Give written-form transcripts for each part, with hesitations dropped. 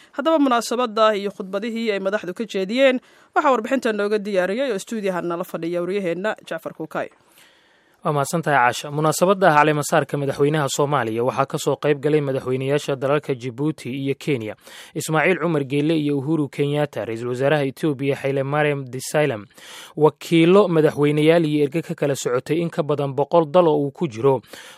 haddaba munaasabada iyo khudbadihii ay madaxdu ka jeediyeen waxaa warbixinta nooga diyaariyay oo stuudiyaha nala fadhiya waryaheena Jacfar Kuukay. waa mahadsantahay caasha. munaasabada caleemasaarka madaxweynaha Soomaaliya waxaa ka soo qayb galay madaxweynayaasha dalalka Djibouti iyo Kenya, Ismaaciil Cumar Geelle iyo Uhuru Kenyatta, ra'iisul wasaaraha Itoobiya Haile Mariam Desalegn, wakiilo madaxweynayaal iyo erga ka kala socotay in ka badan 100 dal oo uu ku jiro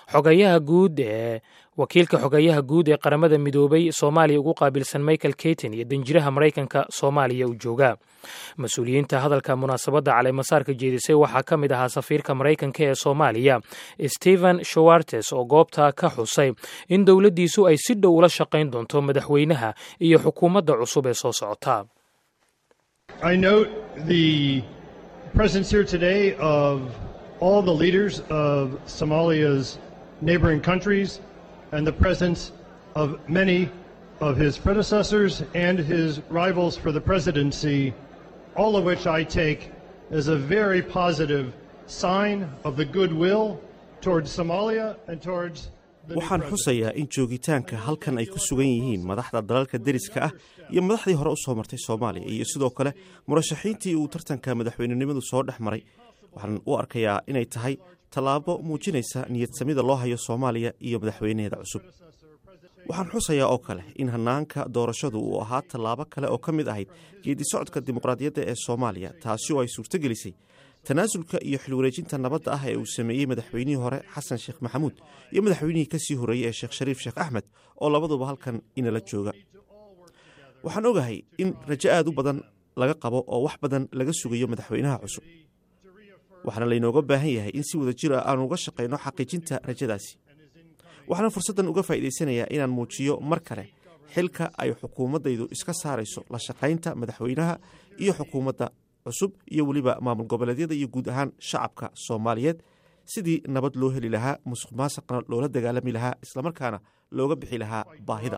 wakiilka xogayaha guud ee qaramada midoobay Soomaaliya ugu qaabilsan Michael Keaton iyo danjiraha Mareykanka Soomaaliya u jooga. mas-uuliyiinta hadalka munaasabada caleemasaarka jeedisay waxaa ka mid ahaa safiirka Mareykanka ee Soomaaliya Stephen Schwartz oo goobta ka xusay in dowladdiisu ay si dhow ula shaqayn doonto madaxweynaha iyo xukuumadda cusub ee soo socota. I note the presence here today of all the leaders of Somalia's neighboring countries and the presence of many of his predecessors and his rivals for the presidency, all of which I take as a very positive sign of the goodwill towards Somalia and towards the waxaan xusayaa in joogitaanka halkan ay ku sugan yihiin madaxda dalalka deriska ah iyo madaxdii hore u soo martay Soomaaliya iyo sidoo kale murashaxiintii uu tartanka madaxweynenimadu soo dhexmaray. waxaan u arkayaa inay tahay tallaabo muujinaysa niyadsamida loo hayo Soomaaliya iyo madaxweynaheeda cusub. waxaan xusayaa oo kale in hanaanka doorashadu uu ahaa tallaabo kale oo ka mid ahayd geedi socodka dimuqraadiyadda ee Soomaaliya, taasi oo ay suurtagelisay tanaasulka iyo xilwareejinta nabadda ah ee uu sameeyey madaxweynihii hore Xasan Sheekh Maxamuud iyo madaxweynihii ka sii horeeyay ee Sheekh Shariif Sheekh Axmed oo labaduba halkan inala jooga. waxaan ogahay in rajo aad u badan laga qabo oo wax badan laga sugayo madaxweynaha cusub. waxaana laynooga baahan yahay in si wada jir ah aan uga shaqayno xaqiijinta rajadaasi. waxaan fursaddan uga faa'iidaysanayaa inaan muujiyo mar kale xilka ay xukuumaddaydu iska saarayso la shaqaynta madaxweynaha iyo xukuumadda cusub iyo weliba maamul goboleedyada iyo guud ahaan shacabka Soomaaliyeed sidii nabad loo heli lahaa, musuqmaasuqna loola dagaalami lahaa, islamarkaana looga bixi lahaa baahida.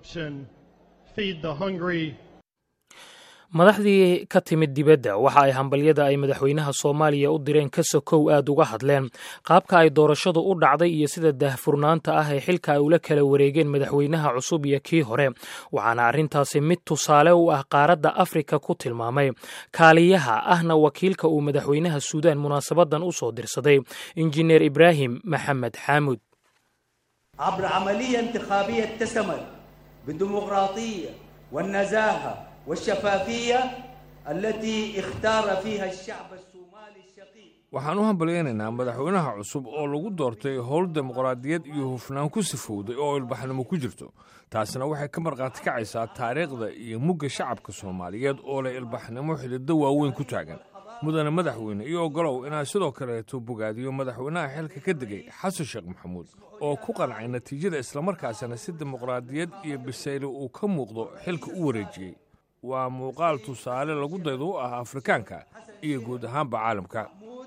madaxdii ka timid dibadda waxa ay hambalyada ay madaxweynaha Soomaaliya u direen ka sokow aad uga hadleen qaabka ay doorashadu u dhacday iyo sida daahfurnaanta ah ee xilka ay ula kala wareegeen madaxweynaha cusub iyo kii hore. waxaana arrintaasi mid tusaale u ah qaaradda Afrika ku tilmaamay kaaliyaha ahna wakiilka uu madaxweynaha Suudaan munaasabadan u soo dirsaday injineer Ibraahim Maxamed Xamuud. عبر عملية انتخابية تسمت بالديمقراطية والنزاهة والشفافية التي اختار فيها الشعب الصومالي الشقيق. waxaan u hambaleynaynaa madaxweynaha cusub oo lagu doortay howl dimuqraadiyad iyo hufnaan ku sifowday oo ilbaxnimo ku jirto. taasina waxay ka marqaati kacaysaa taariikhda iyo mugga shacabka Soomaaliyeed oo leh ilbaxnimo xididdo waaweyn ku taagan. mudane madaxweyne iyo ogolow inaan sidoo kaleeto bogaadiyo madaxweynaha xilka ka degay Xasan Sheekh Maxamuud oo ku qancay natiijada islamarkaasina si dimuqraadiyad iyo bisayl uu ka muuqdo xilka u wareejiyey. waa muuqaal tusaale lagu daydo u ah Afrikaanka iyo guud ahaanba caalamka.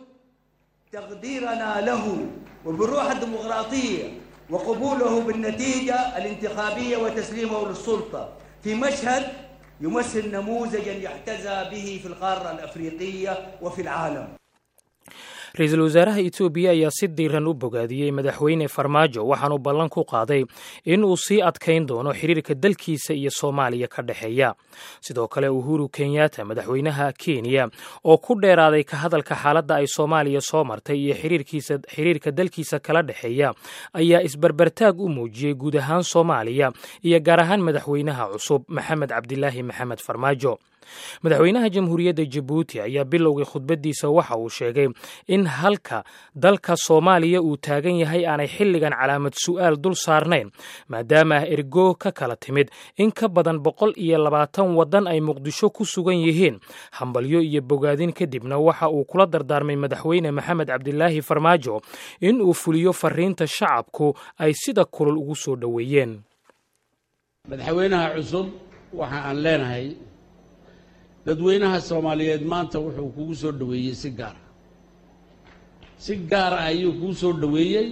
تقديرنا له وبالروح الديمقراطية وقبوله بالنتيجة الانتخابية وتسليمه للسلطة في مشهد يمثل نموذجا يحتذى به في القارة الأفريقية وفي العالم. ra'iisul wasaaraha Itoobiya ayaa si diiran u bogaadiyey madaxweyne Farmaajo waxaanu ballan ku qaaday in uu sii adkayn doono xiriirka dalkiisa iyo Soomaaliya ka dhaxeeya. sidoo kale Uhuru Kenyatta madaxweynaha Kenya oo ku dheeraaday ka hadalka xaaladda ay Soomaaliya soo martay iyo xiriirka dalkiisa kala dhaxeeya ayaa isbarbartaag u muujiyey guud ahaan Soomaaliya iyo gaar ahaan madaxweynaha cusub Maxamed Cabdilaahi Maxamed Farmaajo. madaxweynaha jamhuuriyadda Djibouti ayaa bilowgay khudbadiisa waxa uu sheegay in halka dalka Soomaaliya uu taagan yahay aanay xilligan calaamad su'aal dul saarnayn maadaama ergo ka kala timid in ka badan 120 wadan ay Muqdisho ku sugan yihiin. hambalyo iyo bogaadin kadibna waxa uu kula dardaarmay madaxweyne Maxamed Cabdilaahi Farmaajo in uu fuliyo fariinta shacabku ay sida kulul ugu soo dhaweeyeen. madaxweynaha cusub waxa aan leenahay dadweynaha Soomaaliyeed maanta wuxuu kugu soo dhaweeyay si gaar ah ayuu kugu soo dhaweeyay.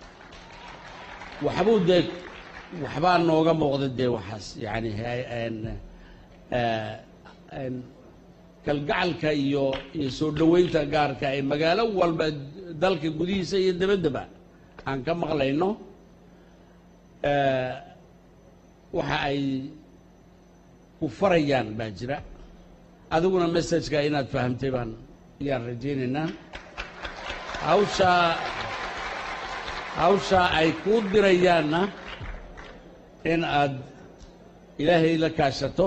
waxbaa nooga muuqda dee waxaas yani kalgacalka iyo soo dhaweynta gaarka ee magaalo walba dalka gudihiisa iyo dabaddaba aan ka maqlayno. waxa ay ku farayaan baa jira adiguna message-ka inaad fahamtay baan yaan rajaynaynaa hawsha ay ku dirayaanna in aad ilaahay la kaashato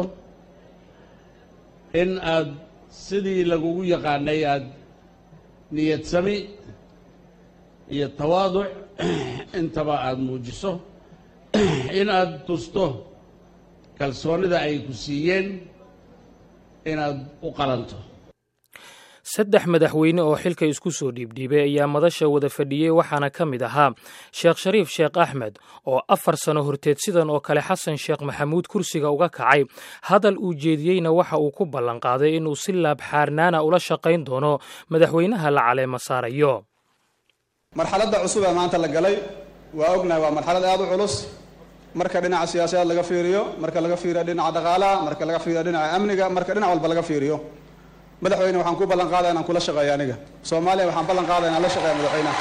in aad sidii lagugu yaqaanay aad niyad sami iyo tawaaduc intaba aad muujiso in aad tusto kalsoonida ay ku siiyeen inaad u qalanto 3 madaxweyne oo xilka isku soo dhiibdhiibay ayaa madasha wada fadhiyay waxaana ka mid ahaa Sheekh Shariif Sheekh Axmed oo 4 sano horteed sidan oo kale Xasan Sheekh Maxamuud kursiga uga kacay hadal uu jeediyeyna waxa uu ku ballan qaaday inuu si laab xaarnaana ula shaqayn doono madaxweynaha la caleema saarayo marxaladda cusub ee maanta la galay waa ognahay waa marxalad aad u culus marka dhinaca siyaasadda laga fiiriyo marka laga fiiriyo dhinaca dhaqaalaha marka laga fiiriyo dhinaca amniga marka dhinac walba laga fiiriyo madaxweyne waxaan ku ballan qaaday inaan kula shaqeeyo aniga Soomaaliya waxaan ballan qaaday inaan la shaqeeyo madaxweynaha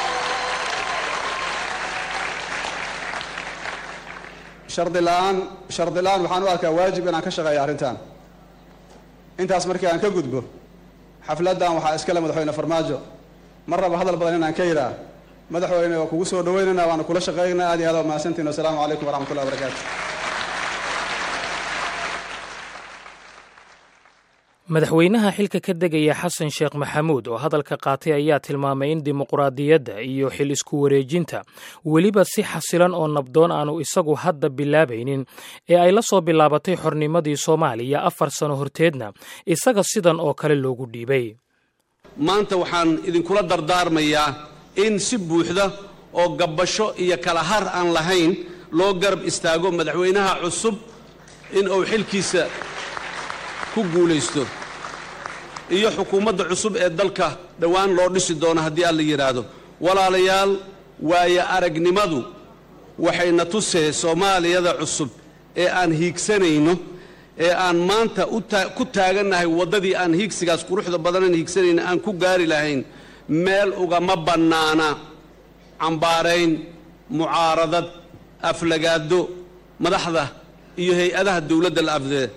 shardi la'aan waxaan u arkaa waajib inaan ka shaqeeyo arrintan intaas markii aan ka gudbo xafladan waxaa iskale madaxweyne Farmaajo marraba hadal badan inaan ka yiraa madaxweyne waa kugu soo dhaweynaa waana kula shaqeynaa aad iyo aad u mahadsantiin assalaamu calaykum waraxmatullahi wabarakaatuh madaxweynaha xilka ka degaya Xasan Sheekh Maxamuud oo hadalka qaatay ayaa tilmaamay in dimuqraadiyadda iyo xil isku wareejinta weliba si xasilan oo nabdoon aanu isagu hadda bilaabaynin ee ay la soo bilaabatay xornimadii Soomaaliya 4 sano horteedna isaga sidan oo kale loogu dhiibay maanta waxaan idinkula dardaarmayaa in si buuxda oo gabasho iyo kala har aan lahayn loo garab istaago madaxweynaha cusub in uu xilkiisa ku guulaysto iyo xukuumadda cusub ee dalka dhawaan loo dhisi doono haddii aan la yiraahdo walaalayaal waaya aragnimadu waxayna tusee Soomaaliyada cusub ee aan hiigsanayno ee aan maanta ku taagannahay waddadii aan hiigsigaas quruxda badan hiigsanayna aan ku gaari lahayn meel ugama bannaana cambaarayn mucaaradad aflagaado madaxda iyo hay'adaha dawladda la afdee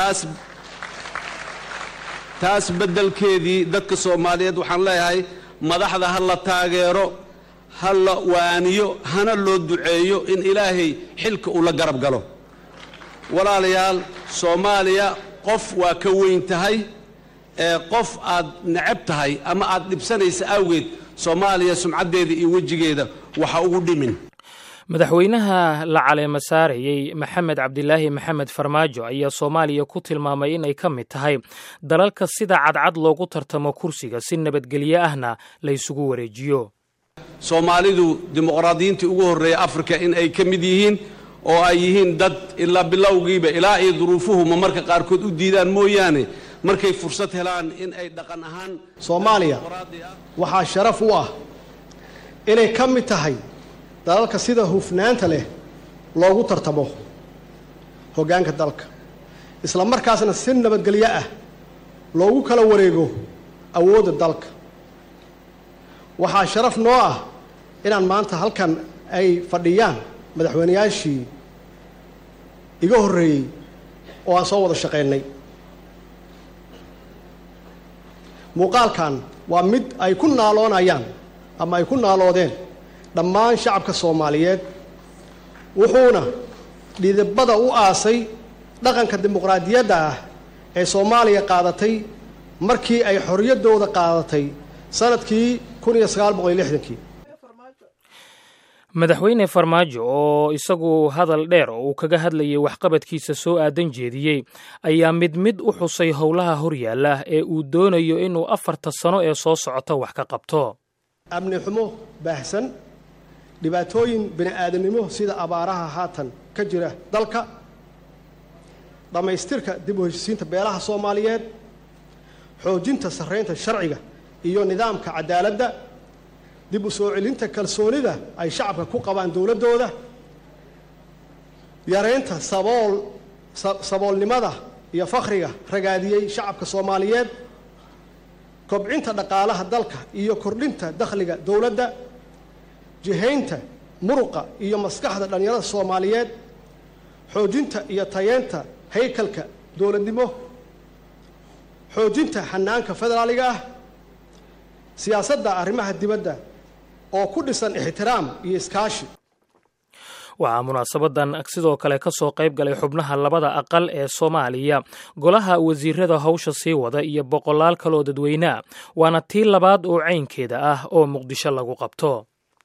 taas beddelkeedii dadka Soomaaliyeed waxaan leeyahay madaxda ha la taageero ha la waaniyo hana loo duceeyo in Ilaahay xilka uu la garab galo walaalayaal Soomaaliya qof waa ka weyn tahay qof aad necab tahay ama aad dhibsanaysa awgeed Soomaaliya sumcadeeda iyo wajigeeda waxa ugu dhimin madaxweynaha la caleema saarayay Maxamed Cabdilaahi Maxamed Farmaajo ayaa Soomaaliya ku tilmaamay in ay ka mid tahay dalalka sida cadcad loogu tartamo kursiga si nabadgelyo ahna la isugu wareejiyo Soomaalidu dimuqraadiyiintii ugu horeeyay Afrika in ay ka mid yihiin oo ay yihiin dad ilaa bilowgiiba ilaa ay duruufuhu marka qaarkood u diidaan mooyaane markay fursad helaan in ay dhaqan ahaan Soomaaliya waxa sharaf u ah inay ka mid tahay dalalka sida hufnaanta leh loogu tartamo hoggaanka dalka isla markaasna si nabadgelyo ah loogu kala wareego awoodda dalka waxaa sharaf noo ah inaan maanta halkan ay fadhiyaan madaxweynayaashii iga horreeyay oo aan soo wada shaqaynay muuqaalkan waa mid ay ku naaloonayaan ama ay ku naaloodeen dhammaan shacabka Soomaaliyeed wuxuuna dhidibada u aasay dhaqanka dimuqraadiyadda ah ee Soomaaliya qaadatay markii ay xorriyadooda qaadatay sanadkii 1960 madaxweyne Farmaajo oo isagu hadal dheer oo uu kaga hadlayay waxqabadkiisa soo aadan jeediyay ayaa mid u xusay howlaha horyaala ee uu doonayo inuu 4 sano ee soo socota wax ka qabto amni xumo baahsan dhibaatooyin bini'aadanimo sida abaaraha haatan ka jira dalka dhamaystirka dib u heshiisiinta beelaha Soomaaliyeed xoojinta sarreynta sharciga iyo nidaamka cadaaladda dib u soo celinta kalsoonida ay shacabka ku qabaan dawladooda yareynta saboolnimada iyo faqriga ragaadiyay shacabka Soomaaliyeed kobcinta dhaqaalaha dalka iyo kordhinta dakhliga dawladda jihaynta muruqa iyo maskaxda dhalinyarada Soomaaliyeed xoojinta iyo tayeenta haykalka dowladnimo, xoojinta xanaanka federaaliga ah, siyaasadda arrimaha dibadda oo ku dhisan ixtiraam iyo iskaashi. waxaa munaasabadan sidoo kale ka soo qayb galay xubnaha labada aqal ee Soomaaliya, golaha wasiirada hawsha sii wada iyo boqolaal kaloo dadweyne, waana tii labaad oo caynkeeda ah oo Muqdisho lagu qabto.